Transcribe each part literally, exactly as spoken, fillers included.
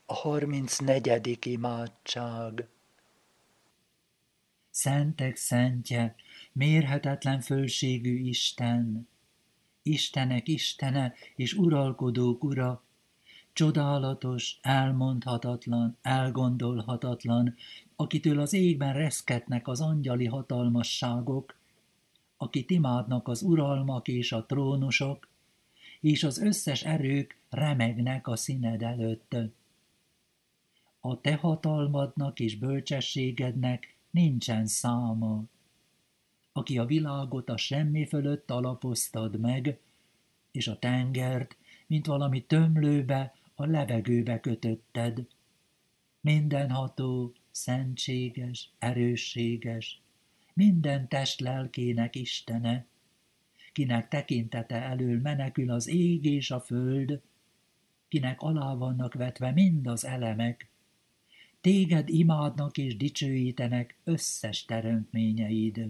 A harmincnegyedik imádság. Szentek szentje, mérhetetlen fölségű Isten, Istenek Istene és uralkodók ura, csodálatos, elmondhatatlan, elgondolhatatlan, akitől az égben reszketnek az angyali hatalmasságok, akit imádnak az uralmak és a trónusok, és az összes erők remegnek a színed előtt. A te hatalmadnak és bölcsességednek nincsen száma. Aki a világot a semmi fölött alapoztad meg, és a tengert, mint valami tömlőbe, a levegőbe kötötted. Mindenható, szentséges, erősséges, minden test lelkének Istene, kinek tekintete elől menekül az ég és a föld, kinek alá vannak vetve mind az elemek, téged imádnak és dicsőítenek összes teremtményeid.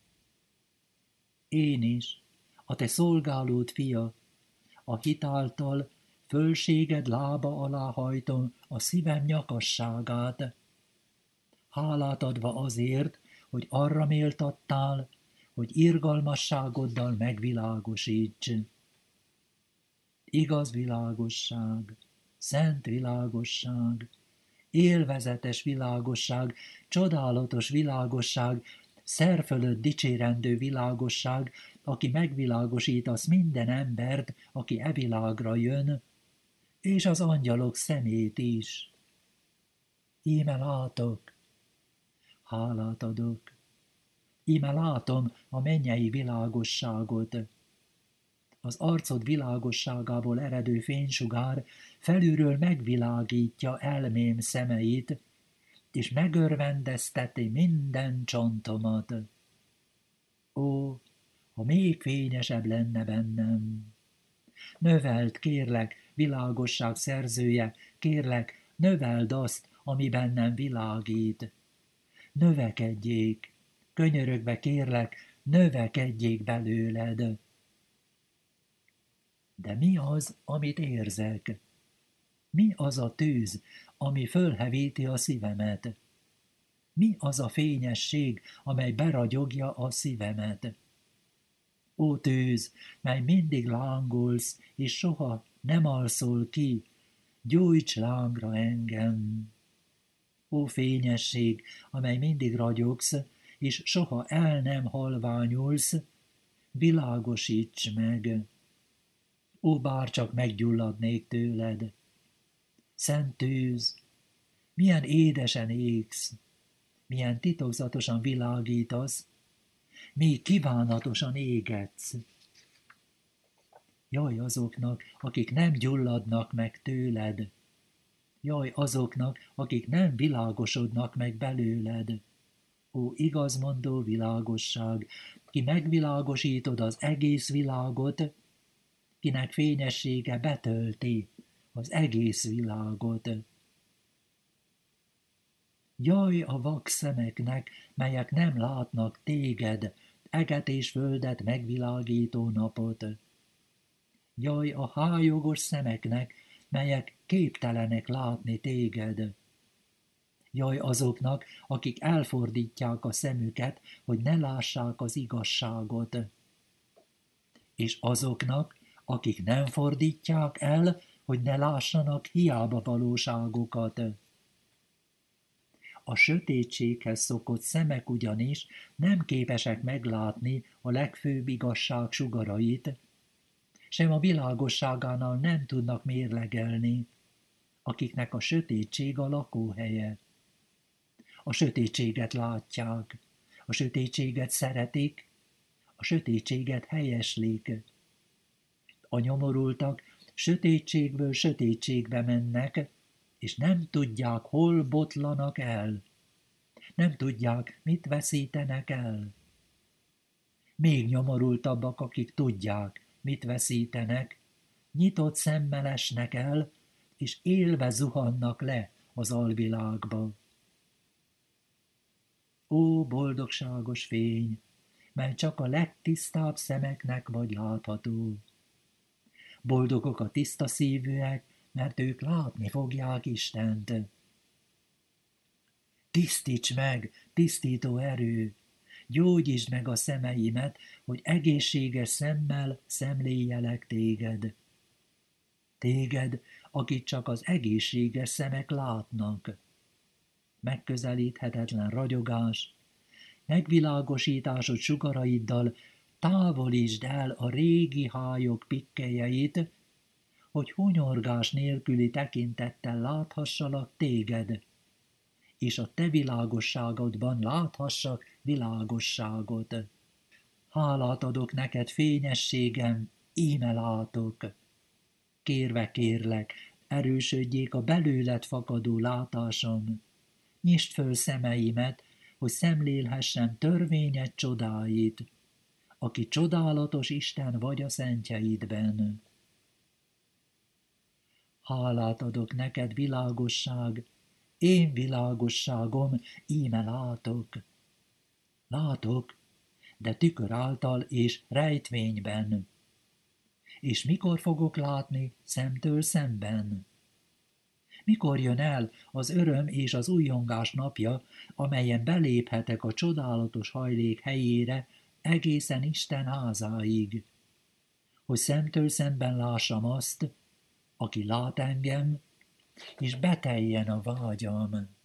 Én is, a te szolgálód fia, a hitáltal fölséged lába alá hajtom a szívem nyakasságát, hálát adva azért, hogy arra méltattál, hogy irgalmasságoddal megvilágosíts. Igaz világosság, szent világosság, élvezetes világosság, csodálatos világosság, szerfölött dicsérendő világosság, aki megvilágosítasz minden embert, aki e világra jön, és az angyalok szemét is. Íme látok, hálát adok, íme látom a mennyei világosságot. Az arcod világosságából eredő fénysugár felülről megvilágítja elmém szemeit, és megörvendezteti minden csontomat. Ó, ha még fényesebb lenne bennem! Növeld, kérlek, világosság szerzője, kérlek, növeld azt, ami bennem világít. Növekedjék, könyörögve kérlek, növekedjék belőled. De mi az, amit érzek? Mi az a tűz, ami fölhevíti a szívemet? Mi az a fényesség, amely beragyogja a szívemet? Ó tűz, mely mindig lángolsz, és soha nem alszol ki, gyújts lángra engem! Ó fényesség, amely mindig ragyogsz, és soha el nem halványulsz, világosíts meg! Ó, bárcsak meggyulladnék tőled! Szent tűz, milyen édesen égsz, milyen titokzatosan világítasz, még kívánatosan égetsz. Jaj azoknak, akik nem gyulladnak meg tőled. Jaj azoknak, akik nem világosodnak meg belőled. Ó, igazmondó világosság, ki megvilágosítod az egész világot, kinek fényessége betölti az egész világot. Jaj a vak szemeknek, melyek nem látnak téged, eget és földet megvilágító napot. Jaj a hájogos szemeknek, melyek képtelenek látni téged. Jaj azoknak, akik elfordítják a szemüket, hogy ne lássák az igazságot. És azoknak, akik nem fordítják el, hogy ne lássanak hiába valóságokat. A sötétséghez szokott szemek ugyanis nem képesek meglátni a legfőbb igazság sugarait, sem a világosságánál nem tudnak mérlegelni, akiknek a sötétség a lakóhelye. A sötétséget látják, a sötétséget szeretik, a sötétséget helyeslik. A nyomorultak sötétségből sötétségbe mennek, és nem tudják, hol botlanak el. Nem tudják, mit veszítenek el. Még nyomorultabbak, akik tudják, mit veszítenek, nyitott szemmel esnek el, és élve zuhannak le az alvilágba. Ó, boldogságos fény, mely csak a legtisztább szemeknek vagy látható. Boldogok a tiszta szívűek, mert ők látni fogják Istent. Tisztíts meg, tisztító erő! Gyógyítsd meg a szemeimet, hogy egészséges szemmel szemléljelek téged. Téged, akit csak az egészséges szemek látnak. Megközelíthetetlen ragyogás, megvilágosításod sugaraiddal távolítsd el a régi hályok pikkelyeit, hogy hunyorgás nélküli tekintettel láthassalak téged, és a te világosságodban láthassak világosságot. Hálát adok neked, fényességem, íme látok. Kérve kérlek, erősödjék a belőled fakadó látásom. Nyisd föl szemeimet, hogy szemlélhessem törvényed csodáit, aki csodálatos Isten vagy a szentjeidben. Hálát adok neked, világosság, én világosságom, íme látok. Látok, de tükör által és rejtvényben. És mikor fogok látni szemtől szemben? Mikor jön el az öröm és az újongás napja, amelyen beléphetek a csodálatos hajlék helyére egészen Isten házáig, hogy szemtől szemben lássam azt, aki lát engem, és beteljen a vágyam.